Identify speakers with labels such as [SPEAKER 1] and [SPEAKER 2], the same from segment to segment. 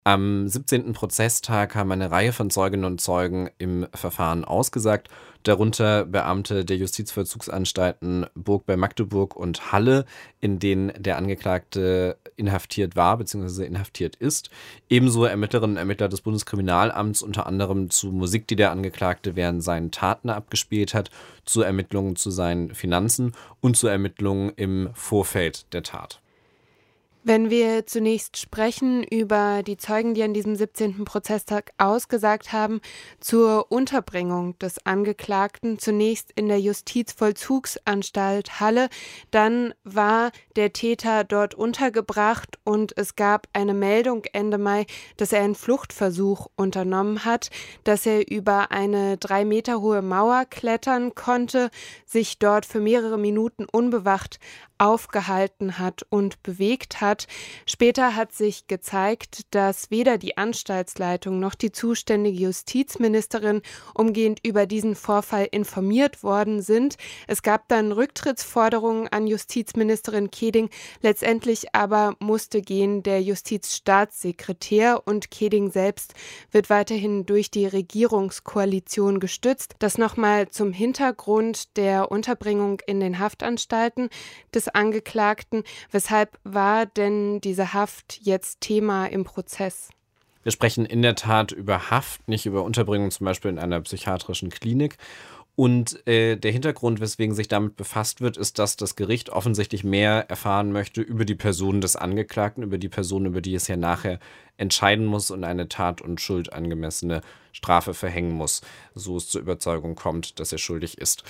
[SPEAKER 1] Am 17. Prozesstag haben eine Reihe von Zeuginnen und Zeugen im Verfahren ausgesagt, darunter Beamte der Justizvollzugsanstalten Burg bei Magdeburg und Halle, in denen der Angeklagte inhaftiert war bzw. inhaftiert ist. Ebenso Ermittlerinnen und Ermittler des Bundeskriminalamts, unter anderem zu Musik, die der Angeklagte während seinen Taten abgespielt hat, zu Ermittlungen zu seinen Finanzen und zu Ermittlungen im Vorfeld der Tat.
[SPEAKER 2] Wenn wir zunächst sprechen über die Zeugen, die an diesem 17. Prozesstag ausgesagt haben, zur Unterbringung des Angeklagten, zunächst in der Justizvollzugsanstalt Halle, dann war der Täter dort untergebracht und es gab eine Meldung Ende Mai, dass er einen Fluchtversuch unternommen hat, dass er über eine 3 Meter hohe Mauer klettern konnte, sich dort für mehrere Minuten unbewacht aufgehalten hat und bewegt hat. Später hat sich gezeigt, dass weder die Anstaltsleitung noch die zuständige Justizministerin umgehend über diesen Vorfall informiert worden sind. Es gab dann Rücktrittsforderungen an Justizministerin Keding. Letztendlich aber musste gehen der Justizstaatssekretär und Keding selbst wird weiterhin durch die Regierungskoalition gestützt. Das nochmal zum Hintergrund der Unterbringung in den Haftanstalten des Angeklagten. Weshalb war denn diese Haft jetzt Thema im Prozess?
[SPEAKER 1] Wir sprechen in der Tat über Haft, nicht über Unterbringung zum Beispiel in einer psychiatrischen Klinik. Und der Hintergrund, weswegen sich damit befasst wird, ist, dass das Gericht offensichtlich mehr erfahren möchte über die Person des Angeklagten, über die Person, über die es ja nachher entscheiden muss und eine tat- und schuldangemessene Strafe verhängen muss, so es zur Überzeugung kommt, dass er schuldig ist.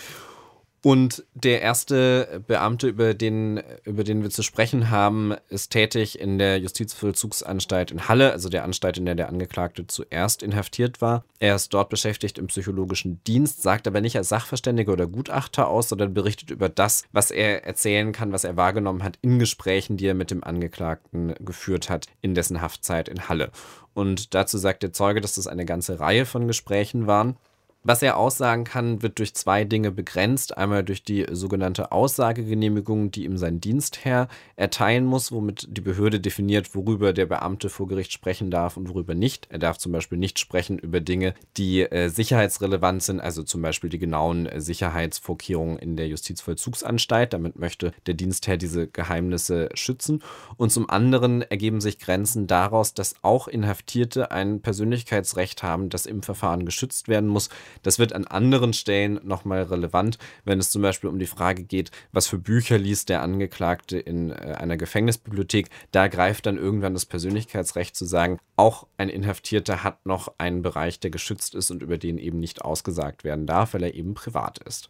[SPEAKER 1] Und der erste Beamte, über den wir zu sprechen haben, ist tätig in der Justizvollzugsanstalt in Halle, also der Anstalt, in der der Angeklagte zuerst inhaftiert war. Er ist dort beschäftigt im psychologischen Dienst, sagt aber nicht als Sachverständiger oder Gutachter aus, sondern berichtet über das, was er erzählen kann, was er wahrgenommen hat in Gesprächen, die er mit dem Angeklagten geführt hat in dessen Haftzeit in Halle. Und dazu sagt der Zeuge, dass das eine ganze Reihe von Gesprächen waren. Was er aussagen kann, wird durch 2 Dinge begrenzt. Einmal durch die sogenannte Aussagegenehmigung, die ihm sein Dienstherr erteilen muss, womit die Behörde definiert, worüber der Beamte vor Gericht sprechen darf und worüber nicht. Er darf zum Beispiel nicht sprechen über Dinge, die sicherheitsrelevant sind, also zum Beispiel die genauen Sicherheitsvorkehrungen in der Justizvollzugsanstalt. Damit möchte der Dienstherr diese Geheimnisse schützen. Und zum anderen ergeben sich Grenzen daraus, dass auch Inhaftierte ein Persönlichkeitsrecht haben, das im Verfahren geschützt werden muss. Das wird an anderen Stellen nochmal relevant, wenn es zum Beispiel um die Frage geht, was für Bücher liest der Angeklagte in einer Gefängnisbibliothek. Da greift dann irgendwann das Persönlichkeitsrecht zu sagen, auch ein Inhaftierter hat noch einen Bereich, der geschützt ist und über den eben nicht ausgesagt werden darf, weil er eben privat ist.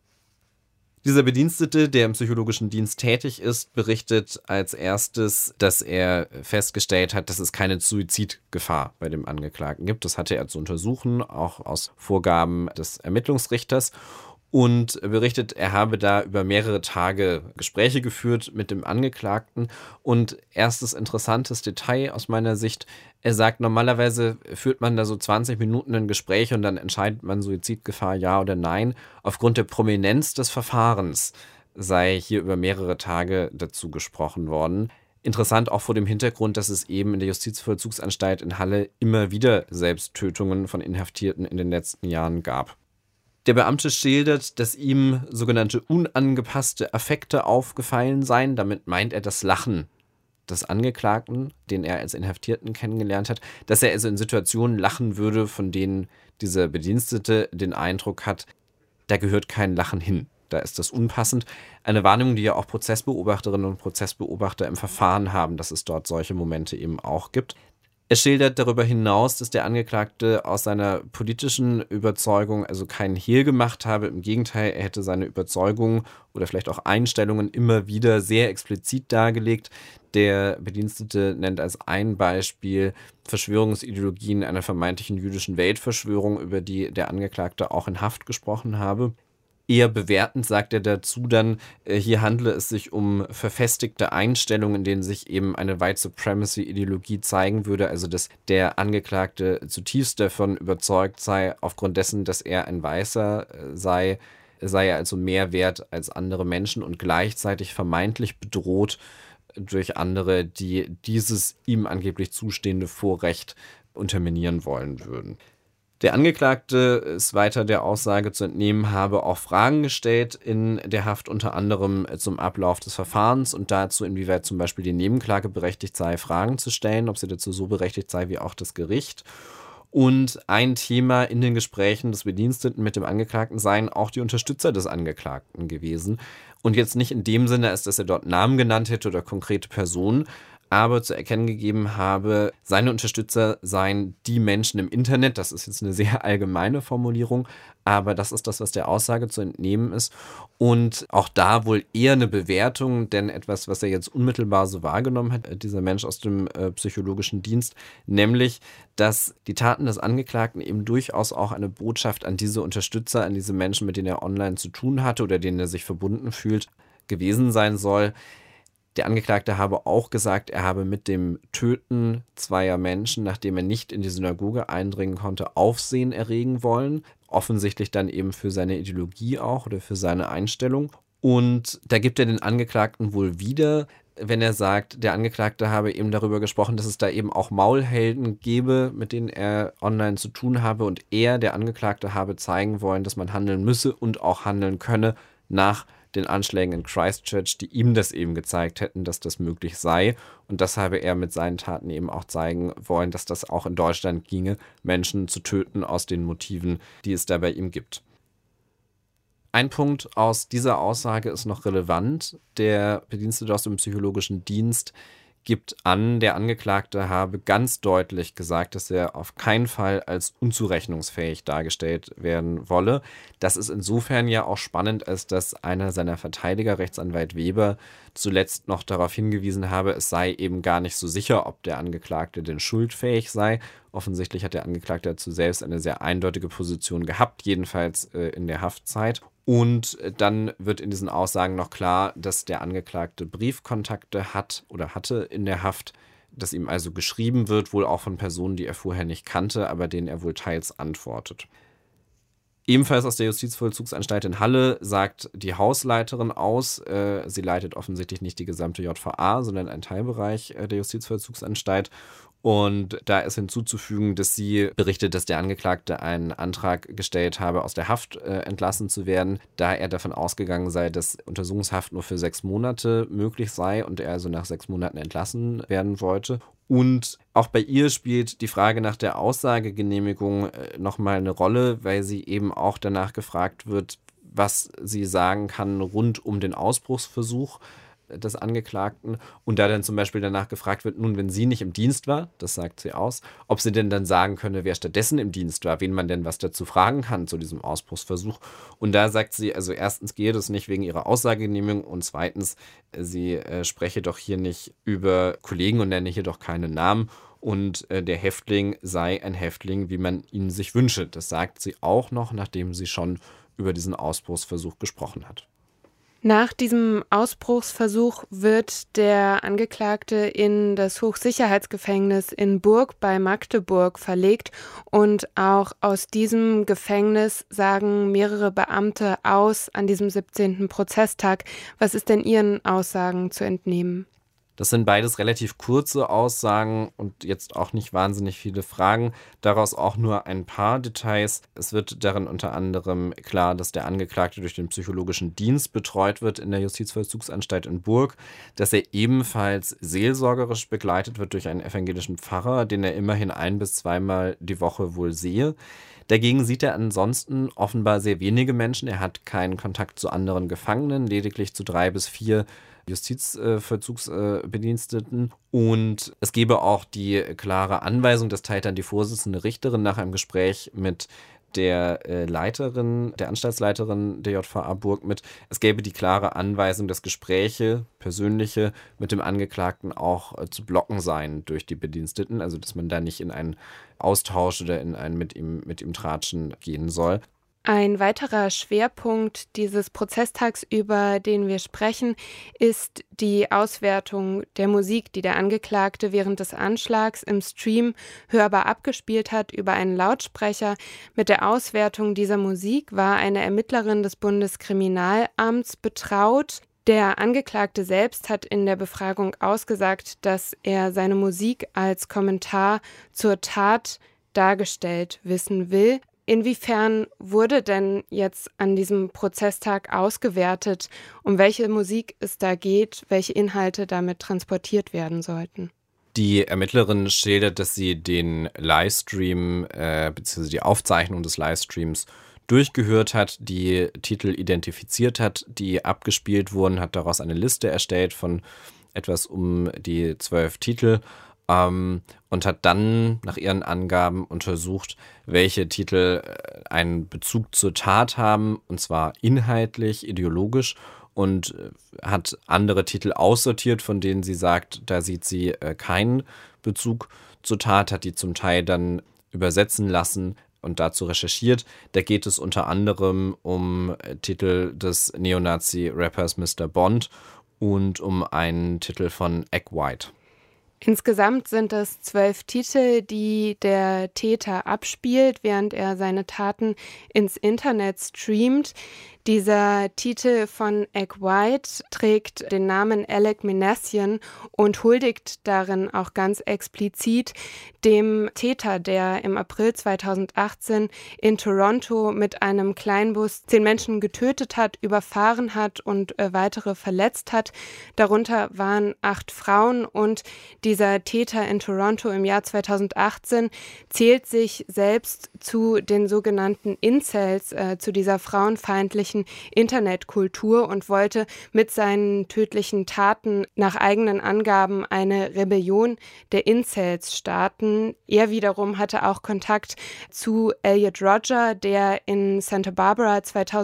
[SPEAKER 1] Dieser Bedienstete, der im psychologischen Dienst tätig ist, berichtet als erstes, dass er festgestellt hat, dass es keine Suizidgefahr bei dem Angeklagten gibt. Das hatte er zu untersuchen, auch aus Vorgaben des Ermittlungsrichters. Und berichtet, er habe da über mehrere Tage Gespräche geführt mit dem Angeklagten. Und erstes interessantes Detail aus meiner Sicht, er sagt, normalerweise führt man da so 20 Minuten ein Gespräch und dann entscheidet man Suizidgefahr, ja oder nein. Aufgrund der Prominenz des Verfahrens sei hier über mehrere Tage dazu gesprochen worden. Interessant auch vor dem Hintergrund, dass es eben in der Justizvollzugsanstalt in Halle immer wieder Selbsttötungen von Inhaftierten in den letzten Jahren gab. Der Beamte schildert, dass ihm sogenannte unangepasste Affekte aufgefallen seien. Damit meint er das Lachen des Angeklagten, den er als Inhaftierten kennengelernt hat, dass er also in Situationen lachen würde, von denen dieser Bedienstete den Eindruck hat, da gehört kein Lachen hin. Da ist das unpassend. Eine Wahrnehmung, die ja auch Prozessbeobachterinnen und Prozessbeobachter im Verfahren haben, dass es dort solche Momente eben auch gibt. Er schildert darüber hinaus, dass der Angeklagte aus seiner politischen Überzeugung also keinen Hehl gemacht habe. Im Gegenteil, er hätte seine Überzeugungen oder vielleicht auch Einstellungen immer wieder sehr explizit dargelegt. Der Bedienstete nennt als ein Beispiel Verschwörungsideologien einer vermeintlichen jüdischen Weltverschwörung, über die der Angeklagte auch in Haft gesprochen habe. Eher bewertend sagt er dazu dann, hier handle es sich um verfestigte Einstellungen, in denen sich eben eine White Supremacy-Ideologie zeigen würde, also dass der Angeklagte zutiefst davon überzeugt sei, aufgrund dessen, dass er ein Weißer sei er also mehr wert als andere Menschen und gleichzeitig vermeintlich bedroht durch andere, die dieses ihm angeblich zustehende Vorrecht unterminieren wollen würden. Der Angeklagte ist weiter der Aussage zu entnehmen, habe auch Fragen gestellt in der Haft, unter anderem zum Ablauf des Verfahrens und dazu, inwieweit zum Beispiel die Nebenklage berechtigt sei, Fragen zu stellen, ob sie dazu so berechtigt sei wie auch das Gericht. Und ein Thema in den Gesprächen des Bediensteten mit dem Angeklagten seien auch die Unterstützer des Angeklagten gewesen. Und jetzt nicht in dem Sinne, als dass er dort Namen genannt hätte oder konkrete Personen, aber zu erkennen gegeben habe, seine Unterstützer seien die Menschen im Internet. Das ist jetzt eine sehr allgemeine Formulierung, aber das ist das, was der Aussage zu entnehmen ist. Und auch da wohl eher eine Bewertung, denn etwas, was er jetzt unmittelbar so wahrgenommen hat, dieser Mensch aus dem psychologischen Dienst, nämlich, dass die Taten des Angeklagten eben durchaus auch eine Botschaft an diese Unterstützer, an diese Menschen, mit denen er online zu tun hatte oder denen er sich verbunden fühlt, gewesen sein soll. Der Angeklagte habe auch gesagt, er habe mit dem Töten zweier Menschen, nachdem er nicht in die Synagoge eindringen konnte, Aufsehen erregen wollen. Offensichtlich dann eben für seine Ideologie auch oder für seine Einstellung. Und da gibt er den Angeklagten wohl wieder, wenn er sagt, der Angeklagte habe eben darüber gesprochen, dass es da eben auch Maulhelden gebe, mit denen er online zu tun habe. Und er, der Angeklagte, habe zeigen wollen, dass man handeln müsse und auch handeln könne nach den Anschlägen in Christchurch, die ihm das eben gezeigt hätten, dass das möglich sei. Und das habe er mit seinen Taten eben auch zeigen wollen, dass das auch in Deutschland ginge, Menschen zu töten aus den Motiven, die es da bei ihm gibt. Ein Punkt aus dieser Aussage ist noch relevant. Der Bedienstete aus dem psychologischen Dienst gibt an, der Angeklagte habe ganz deutlich gesagt, dass er auf keinen Fall als unzurechnungsfähig dargestellt werden wolle. Das ist insofern ja auch spannend, als dass einer seiner Verteidiger, Rechtsanwalt Weber, zuletzt noch darauf hingewiesen habe, es sei eben gar nicht so sicher, ob der Angeklagte denn schuldfähig sei. Offensichtlich hat der Angeklagte dazu selbst eine sehr eindeutige Position gehabt, jedenfalls in der Haftzeit. Und dann wird in diesen Aussagen noch klar, dass der Angeklagte Briefkontakte hat oder hatte in der Haft, dass ihm also geschrieben wird, wohl auch von Personen, die er vorher nicht kannte, aber denen er wohl teils antwortet. Ebenfalls aus der Justizvollzugsanstalt in Halle sagt die Hausleiterin aus, sie leitet offensichtlich nicht die gesamte JVA, sondern einen Teilbereich der Justizvollzugsanstalt. Und da ist hinzuzufügen, dass sie berichtet, dass der Angeklagte einen Antrag gestellt habe, aus der Haft entlassen zu werden, da er davon ausgegangen sei, dass Untersuchungshaft nur für 6 Monate möglich sei und er also nach 6 Monaten entlassen werden wollte. Und auch bei ihr spielt die Frage nach der Aussagegenehmigung nochmal eine Rolle, weil sie eben auch danach gefragt wird, was sie sagen kann rund um den Ausbruchsversuch des Angeklagten. Und da dann zum Beispiel danach gefragt wird, nun, wenn sie nicht im Dienst war, das sagt sie aus, ob sie denn dann sagen könne, wer stattdessen im Dienst war, wen man denn was dazu fragen kann zu diesem Ausbruchsversuch. Und da sagt sie, also erstens gehe das nicht wegen ihrer Aussagegenehmigung und zweitens, sie spreche doch hier nicht über Kollegen und nenne hier doch keine Namen. Und der Häftling sei ein Häftling, wie man ihn sich wünsche. Das sagt sie auch noch, nachdem sie schon über diesen Ausbruchsversuch gesprochen hat.
[SPEAKER 2] Nach diesem Ausbruchsversuch wird der Angeklagte in das Hochsicherheitsgefängnis in Burg bei Magdeburg verlegt und auch aus diesem Gefängnis sagen mehrere Beamte aus an diesem 17. Prozesstag. Was ist denn Ihren Aussagen zu entnehmen?
[SPEAKER 1] Das sind beides relativ kurze Aussagen und jetzt auch nicht wahnsinnig viele Fragen. Daraus auch nur ein paar Details. Es wird darin unter anderem klar, dass der Angeklagte durch den psychologischen Dienst betreut wird in der Justizvollzugsanstalt in Burg, dass er ebenfalls seelsorgerisch begleitet wird durch einen evangelischen Pfarrer, den er immerhin 1- bis 2-mal die Woche wohl sehe. Dagegen sieht er ansonsten offenbar sehr wenige Menschen. Er hat keinen Kontakt zu anderen Gefangenen, lediglich zu 3 bis 4 Justizvollzugsbediensteten. Und es gebe auch die klare Anweisung, das teilt dann die Vorsitzende Richterin nach einem Gespräch mit der Leiterin, der Anstaltsleiterin der JVA Burg mit. Es gäbe die klare Anweisung, dass Gespräche, persönliche, mit dem Angeklagten auch zu blocken seien durch die Bediensteten. Also, dass man da nicht in einen Austausch oder in ein mit ihm Tratschen gehen soll.
[SPEAKER 2] Ein weiterer Schwerpunkt dieses Prozesstags, über den wir sprechen, ist die Auswertung der Musik, die der Angeklagte während des Anschlags im Stream hörbar abgespielt hat über einen Lautsprecher. Mit der Auswertung dieser Musik war eine Ermittlerin des Bundeskriminalamts betraut. Der Angeklagte selbst hat in der Befragung ausgesagt, dass er seine Musik als Kommentar zur Tat dargestellt wissen will. Inwiefern wurde denn jetzt an diesem Prozesstag ausgewertet, um welche Musik es da geht, welche Inhalte damit transportiert werden sollten?
[SPEAKER 1] Die Ermittlerin schildert, dass sie den Livestream bzw. die Aufzeichnung des Livestreams durchgehört hat, die Titel identifiziert hat, die abgespielt wurden, hat daraus eine Liste erstellt von etwas um die 12 Titel und hat dann nach ihren Angaben untersucht, welche Titel einen Bezug zur Tat haben, und zwar inhaltlich, ideologisch, und hat andere Titel aussortiert, von denen sie sagt, da sieht sie keinen Bezug zur Tat, hat die zum Teil dann übersetzen lassen und dazu recherchiert. Da geht es unter anderem um Titel des Neonazi-Rappers Mr. Bond und um einen Titel von Egg White.
[SPEAKER 2] Insgesamt sind es 12 Titel, die der Täter abspielt, während er seine Taten ins Internet streamt. Dieser Titel von Egg White trägt den Namen Alec Minassian und huldigt darin auch ganz explizit dem Täter, der im April 2018 in Toronto mit einem Kleinbus 10 Menschen getötet hat, überfahren hat und weitere verletzt hat. Darunter waren 8 Frauen, und dieser Täter in Toronto im Jahr 2018 zählt sich selbst zu den sogenannten Incels, zu dieser frauenfeindlichen Internetkultur, und wollte mit seinen tödlichen Taten nach eigenen Angaben eine Rebellion der Incels starten. Er wiederum hatte auch Kontakt zu Elliot Rodger, der in Santa Barbara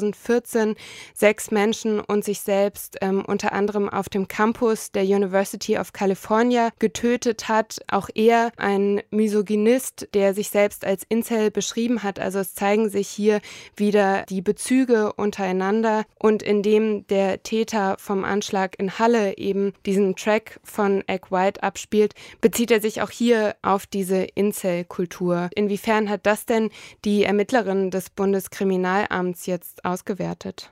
[SPEAKER 2] 2014 6 Menschen und sich selbst unter anderem auf dem Campus der University of California getötet hat. Auch er ein Misogynist, der sich selbst als Incel beschrieben hat. Also es zeigen sich hier wieder die Bezüge untereinander, und indem der Täter vom Anschlag in Halle eben diesen Track von Egg White abspielt, bezieht er sich auch hier auf diese Incel-Kultur. Inwiefern hat das denn die Ermittlerin des Bundeskriminalamts jetzt ausgewertet?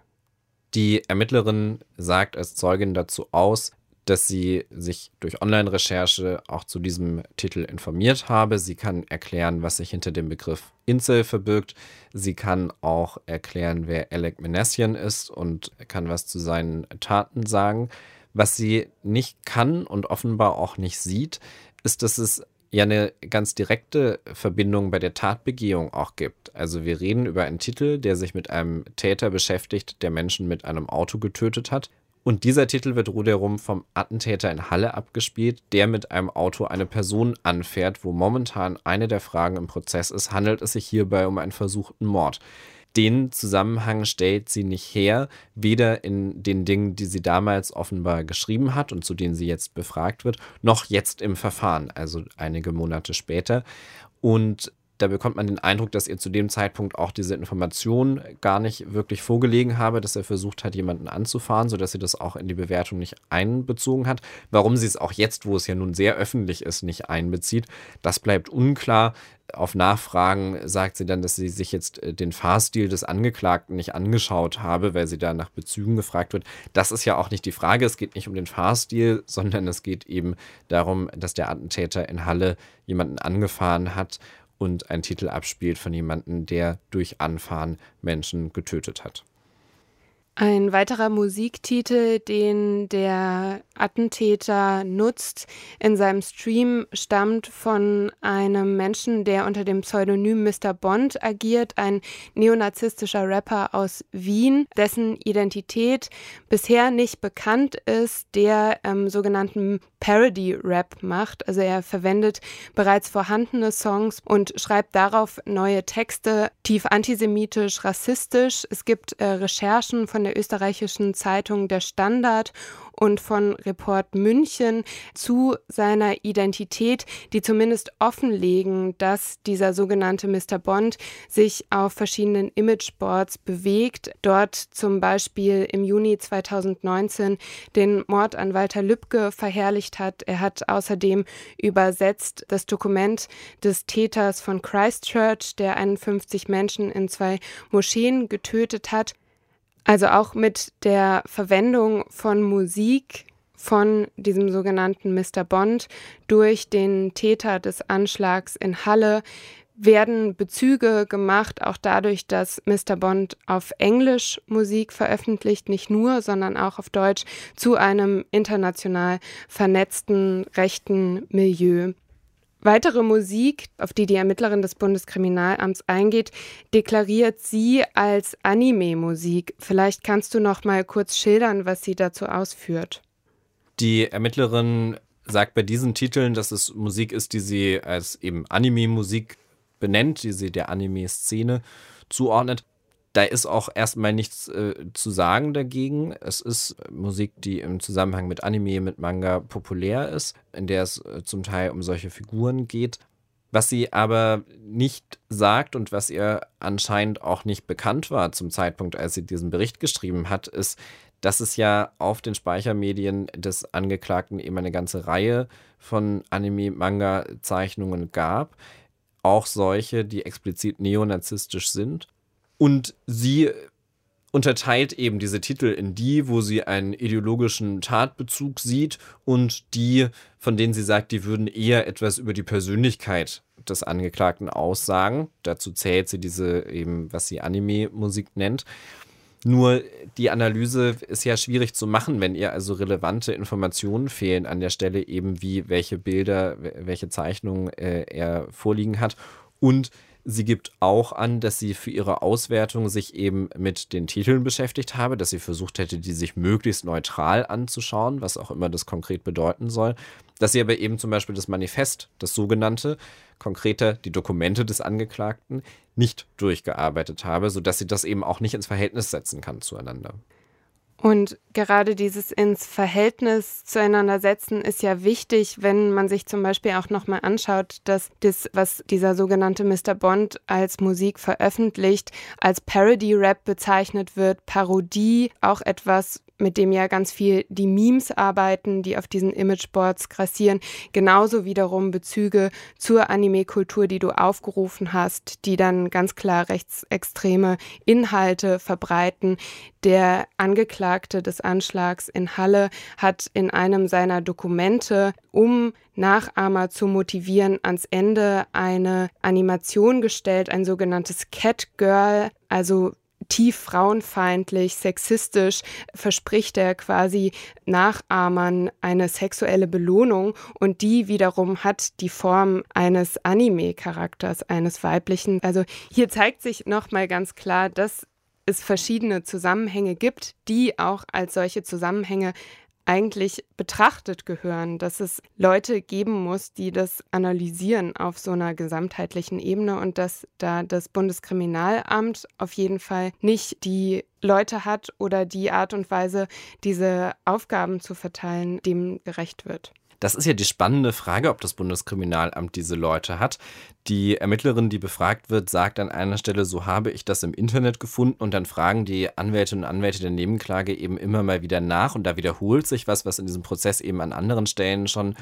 [SPEAKER 1] Die Ermittlerin sagt als Zeugin dazu aus, dass sie sich durch Online-Recherche auch zu diesem Titel informiert habe. Sie kann erklären, was sich hinter dem Begriff Incel verbirgt. Sie kann auch erklären, wer Alec Minassian ist, und kann was zu seinen Taten sagen. Was sie nicht kann und offenbar auch nicht sieht, ist, dass es ja eine ganz direkte Verbindung bei der Tatbegehung auch gibt. Also wir reden über einen Titel, der sich mit einem Täter beschäftigt, der Menschen mit einem Auto getötet hat. Und dieser Titel wird rundherum vom Attentäter in Halle abgespielt, der mit einem Auto eine Person anfährt, wo momentan eine der Fragen im Prozess ist: handelt es sich hierbei um einen versuchten Mord? Den Zusammenhang stellt sie nicht her, weder in den Dingen, die sie damals offenbar geschrieben hat und zu denen sie jetzt befragt wird, noch jetzt im Verfahren, also einige Monate später. Und da bekommt man den Eindruck, dass ihr zu dem Zeitpunkt auch diese Information gar nicht wirklich vorgelegen habe, dass er versucht hat, jemanden anzufahren, sodass sie das auch in die Bewertung nicht einbezogen hat. Warum sie es auch jetzt, wo es ja nun sehr öffentlich ist, nicht einbezieht, das bleibt unklar. Auf Nachfragen sagt sie dann, dass sie sich jetzt den Fahrstil des Angeklagten nicht angeschaut habe, weil sie da nach Bezügen gefragt wird. Das ist ja auch nicht die Frage. Es geht nicht um den Fahrstil, sondern es geht eben darum, dass der Attentäter in Halle jemanden angefahren hat und einen Titel abspielt von jemandem, der durch Anfahren Menschen getötet hat.
[SPEAKER 2] Ein weiterer Musiktitel, den der Attentäter nutzt in seinem Stream, stammt von einem Menschen, der unter dem Pseudonym Mr. Bond agiert, ein neonazistischer Rapper aus Wien, dessen Identität bisher nicht bekannt ist, der sogenannten Parody-Rap macht. Also er verwendet bereits vorhandene Songs und schreibt darauf neue Texte, tief antisemitisch, rassistisch. Es gibt Recherchen von der österreichischen Zeitung Der Standard und von Report München zu seiner Identität, die zumindest offenlegen, dass dieser sogenannte Mr. Bond sich auf verschiedenen Imageboards bewegt. Dort zum Beispiel im Juni 2019 den Mord an Walter Lübcke verherrlicht hat. Er hat außerdem übersetzt das Dokument des Täters von Christchurch, der 51 Menschen in 2 Moscheen getötet hat. Also auch mit der Verwendung von Musik von diesem sogenannten Mr. Bond durch den Täter des Anschlags in Halle werden Bezüge gemacht, auch dadurch, dass Mr. Bond auf Englisch Musik veröffentlicht, nicht nur, sondern auch auf Deutsch, zu einem international vernetzten rechten Milieu. Weitere Musik, auf die die Ermittlerin des Bundeskriminalamts eingeht, deklariert sie als Anime-Musik. Vielleicht kannst du noch mal kurz schildern, was sie dazu ausführt.
[SPEAKER 1] Die Ermittlerin sagt bei diesen Titeln, dass es Musik ist, die sie als eben Anime-Musik benennt, die sie der Anime-Szene zuordnet. Da ist auch erstmal nichts zu sagen dagegen. Es ist Musik, die im Zusammenhang mit Anime, mit Manga populär ist, in der es zum Teil um solche Figuren geht. Was sie aber nicht sagt und was ihr anscheinend auch nicht bekannt war zum Zeitpunkt, als sie diesen Bericht geschrieben hat, ist, dass es ja auf den Speichermedien des Angeklagten eben eine ganze Reihe von Anime-Manga-Zeichnungen gab. Auch solche, die explizit neonazistisch sind. Und sie unterteilt eben diese Titel in die, wo sie einen ideologischen Tatbezug sieht und die, von denen sie sagt, die würden eher etwas über die Persönlichkeit des Angeklagten aussagen. Dazu zählt sie diese eben, was sie Anime-Musik nennt. Nur die Analyse ist ja schwierig zu machen, wenn ihr also relevante Informationen fehlen an der Stelle, eben wie welche Bilder, welche Zeichnungen er vorliegen hat. Und sie gibt auch an, dass sie für ihre Auswertung sich eben mit den Titeln beschäftigt habe, dass sie versucht hätte, die sich möglichst neutral anzuschauen, was auch immer das konkret bedeuten soll. Dass sie aber eben zum Beispiel das Manifest, das sogenannte, konkreter die Dokumente des Angeklagten, nicht durchgearbeitet habe, sodass sie das eben auch nicht ins Verhältnis setzen kann zueinander.
[SPEAKER 2] Und gerade dieses ins Verhältnis zueinander setzen ist ja wichtig, wenn man sich zum Beispiel auch nochmal anschaut, dass das, was dieser sogenannte Mr. Bond als Musik veröffentlicht, als Parody-Rap bezeichnet wird, Parodie, auch etwas, mit dem ja ganz viel die Memes arbeiten, die auf diesen Imageboards grassieren. Genauso wiederum Bezüge zur Anime-Kultur, die du aufgerufen hast, die dann ganz klar rechtsextreme Inhalte verbreiten. Der Angeklagte des Anschlags in Halle hat in einem seiner Dokumente, um Nachahmer zu motivieren, ans Ende eine Animation gestellt, ein sogenanntes Catgirl, also tief frauenfeindlich, sexistisch, verspricht er quasi Nachahmern eine sexuelle Belohnung und die wiederum hat die Form eines Anime-Charakters, eines weiblichen. Also hier zeigt sich nochmal ganz klar, dass es verschiedene Zusammenhänge gibt, die auch als solche Zusammenhänge eigentlich betrachtet gehören, dass es Leute geben muss, die das analysieren auf so einer gesamtheitlichen Ebene und dass da das Bundeskriminalamt auf jeden Fall nicht die Leute hat oder die Art und Weise, diese Aufgaben zu verteilen, dem gerecht wird.
[SPEAKER 1] Das ist ja die spannende Frage, ob das Bundeskriminalamt diese Leute hat. Die Ermittlerin, die befragt wird, sagt an einer Stelle, so habe ich das im Internet gefunden. Und dann fragen die Anwältinnen und Anwälte der Nebenklage eben immer mal wieder nach. Und da wiederholt sich was in diesem Prozess eben an anderen Stellen schon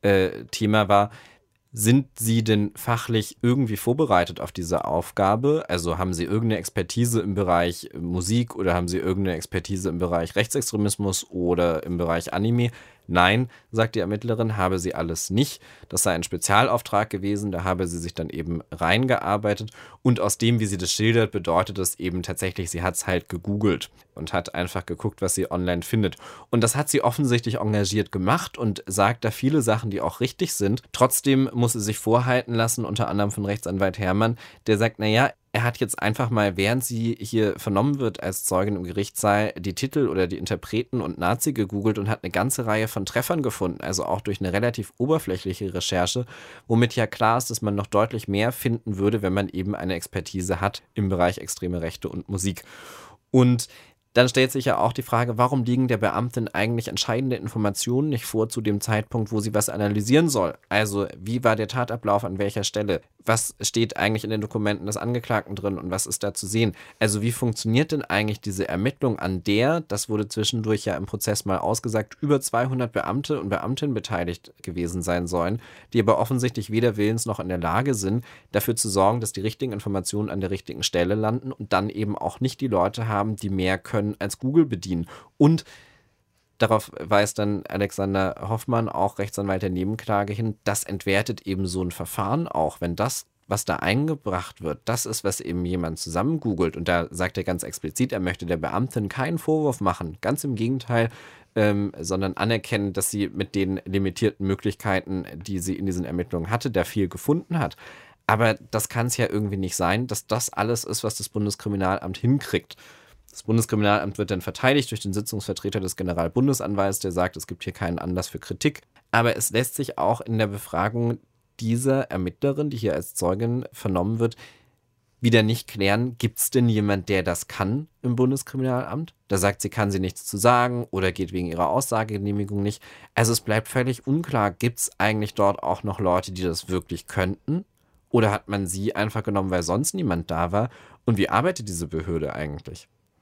[SPEAKER 1] Thema war. Sind Sie denn fachlich irgendwie vorbereitet auf diese Aufgabe? Also haben Sie irgendeine Expertise im Bereich Musik oder haben Sie irgendeine Expertise im Bereich Rechtsextremismus oder im Bereich Anime? Nein, sagt die Ermittlerin, habe sie alles nicht. Das sei ein Spezialauftrag gewesen, da habe sie sich dann eben reingearbeitet. Und aus dem, wie sie das schildert, bedeutet es eben tatsächlich, sie hat es halt gegoogelt und hat einfach geguckt, was sie online findet. Und das hat sie offensichtlich engagiert gemacht und sagt da viele Sachen, die auch richtig sind. Trotzdem muss sie sich vorhalten lassen, unter anderem von Rechtsanwalt Herrmann, der sagt, naja, er hat jetzt einfach mal, während sie hier vernommen wird als Zeugin im Gerichtssaal, die Titel oder die Interpreten und Nazi gegoogelt und hat eine ganze Reihe von Treffern gefunden, also auch durch eine relativ oberflächliche Recherche, womit ja klar ist, dass man noch deutlich mehr finden würde, wenn man eben eine Expertise hat im Bereich extreme Rechte und Musik. Und dann stellt sich ja auch die Frage, warum liegen der Beamtin eigentlich entscheidende Informationen nicht vor zu dem Zeitpunkt, wo sie was analysieren soll? Also, wie war der Tatablauf an welcher Stelle? Was steht eigentlich in den Dokumenten des Angeklagten drin und was ist da zu sehen? Also, wie funktioniert denn eigentlich diese Ermittlung, an der, das wurde zwischendurch ja im Prozess mal ausgesagt, über 200 Beamte und Beamtinnen beteiligt gewesen sein sollen, die aber offensichtlich weder willens noch in der Lage sind, dafür zu sorgen, dass die richtigen Informationen an der richtigen Stelle landen und dann eben auch nicht die Leute haben, die mehr können können als Google bedienen. Und darauf weist dann Alexander Hoffmann, auch Rechtsanwalt der Nebenklage, hin, das entwertet eben so ein Verfahren auch, wenn das, was da eingebracht wird, das ist, was eben jemand zusammen googelt. Und da sagt er ganz explizit, er möchte der Beamtin keinen Vorwurf machen. Ganz im Gegenteil, sondern anerkennen, dass sie mit den limitierten Möglichkeiten, die sie in diesen Ermittlungen hatte, da viel gefunden hat. Aber das kann es ja irgendwie nicht sein, dass das alles ist, was das Bundeskriminalamt hinkriegt. Das Bundeskriminalamt wird dann verteidigt durch den Sitzungsvertreter des Generalbundesanwalts, der sagt, es gibt hier keinen Anlass für Kritik. Aber es lässt sich auch in der Befragung dieser Ermittlerin, die hier als Zeugin vernommen wird, wieder nicht klären, gibt es denn jemand, der das kann im Bundeskriminalamt? Da sagt sie, kann sie nichts zu sagen oder geht wegen ihrer Aussagegenehmigung nicht. Also es bleibt völlig unklar, gibt es eigentlich dort auch noch Leute, die das wirklich könnten? Oder hat man sie einfach genommen, weil sonst niemand da war? Und wie arbeitet diese Behörde eigentlich?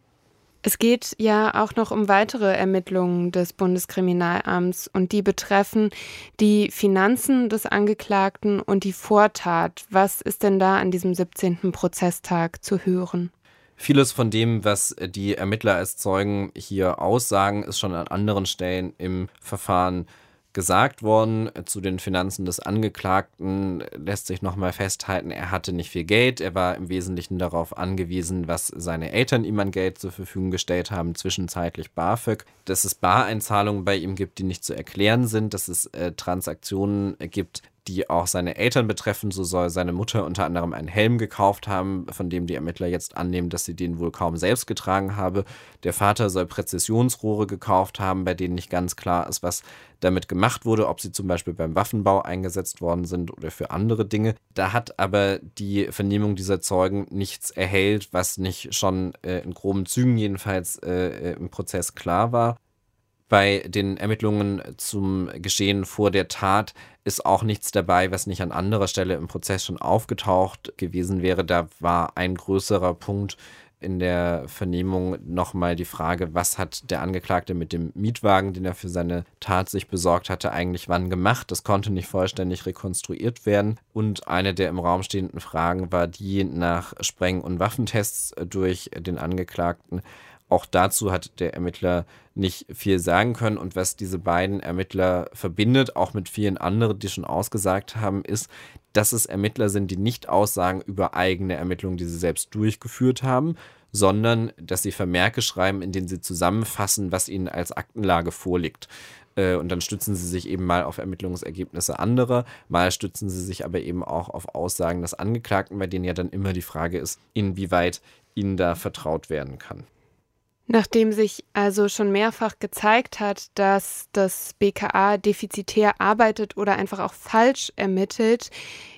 [SPEAKER 2] Es geht ja auch noch um weitere Ermittlungen des Bundeskriminalamts und die betreffen die Finanzen des Angeklagten und die Vortat. Was ist denn da an diesem 17. Prozesstag zu hören?
[SPEAKER 1] Vieles von dem, was die Ermittler als Zeugen hier aussagen, ist schon an anderen Stellen im Verfahren gesagt worden. Zu den Finanzen des Angeklagten lässt sich nochmal festhalten, er hatte nicht viel Geld. Er war im Wesentlichen darauf angewiesen, was seine Eltern ihm an Geld zur Verfügung gestellt haben, zwischenzeitlich BAföG. Dass es Bareinzahlungen bei ihm gibt, die nicht zu erklären sind, dass es Transaktionen gibt, die auch seine Eltern betreffen. So soll seine Mutter unter anderem einen Helm gekauft haben, von dem die Ermittler jetzt annehmen, dass sie den wohl kaum selbst getragen habe. Der Vater soll Präzisionsrohre gekauft haben, bei denen nicht ganz klar ist, was damit gemacht wurde, ob sie zum Beispiel beim Waffenbau eingesetzt worden sind oder für andere Dinge. Da hat aber die Vernehmung dieser Zeugen nichts erhellt, was nicht schon in groben Zügen jedenfalls im Prozess klar war. Bei den Ermittlungen zum Geschehen vor der Tat ist auch nichts dabei, was nicht an anderer Stelle im Prozess schon aufgetaucht gewesen wäre. Da war ein größerer Punkt in der Vernehmung nochmal die Frage, was hat der Angeklagte mit dem Mietwagen, den er für seine Tat sich besorgt hatte, eigentlich wann gemacht. Das konnte nicht vollständig rekonstruiert werden. Und eine der im Raum stehenden Fragen war die nach Spreng- und Waffentests durch den Angeklagten. Auch dazu hat der Ermittler nicht viel sagen können. Und was diese beiden Ermittler verbindet, auch mit vielen anderen, die schon ausgesagt haben, ist, dass es Ermittler sind, die nicht aussagen über eigene Ermittlungen, die sie selbst durchgeführt haben, sondern dass sie Vermerke schreiben, in denen sie zusammenfassen, was ihnen als Aktenlage vorliegt. Und dann stützen sie sich eben mal auf Ermittlungsergebnisse anderer, mal stützen sie sich aber eben auch auf Aussagen des Angeklagten, bei denen ja dann immer die Frage ist, inwieweit ihnen da vertraut werden kann.
[SPEAKER 2] Nachdem sich also schon mehrfach gezeigt hat, dass das BKA defizitär arbeitet oder einfach auch falsch ermittelt,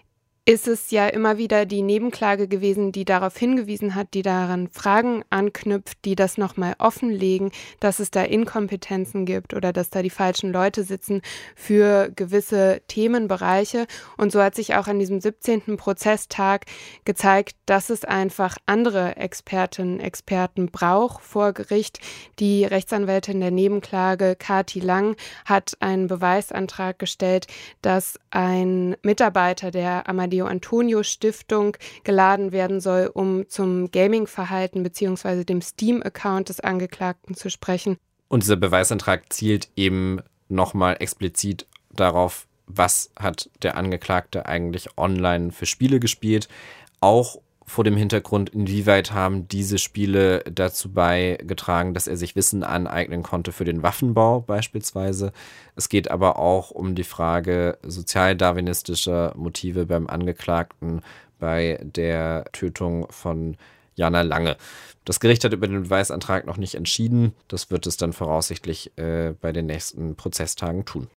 [SPEAKER 2] ist es ja immer wieder die Nebenklage gewesen, die darauf hingewiesen hat, die daran Fragen anknüpft, die das nochmal offenlegen, dass es da Inkompetenzen gibt oder dass da die falschen Leute sitzen für gewisse Themenbereiche. Und so hat sich auch an diesem 17. Prozesstag gezeigt, dass es einfach andere Expertinnen, Experten braucht vor Gericht. Die Rechtsanwältin der Nebenklage, Kati Lang, hat einen Beweisantrag gestellt, dass ein Mitarbeiter der Amadeo-Antonio-Stiftung geladen werden soll, um zum Gaming-Verhalten bzw. dem Steam-Account des Angeklagten zu sprechen.
[SPEAKER 1] Und dieser Beweisantrag zielt eben nochmal explizit darauf, was hat der Angeklagte eigentlich online für Spiele gespielt, auch vor dem Hintergrund, inwieweit haben diese Spiele dazu beigetragen, dass er sich Wissen aneignen konnte für den Waffenbau beispielsweise. Es geht aber auch um die Frage sozialdarwinistischer Motive beim Angeklagten bei der Tötung von Jana Lange. Das Gericht hat über den Beweisantrag noch nicht entschieden. Das wird es dann voraussichtlich bei den nächsten Prozesstagen tun.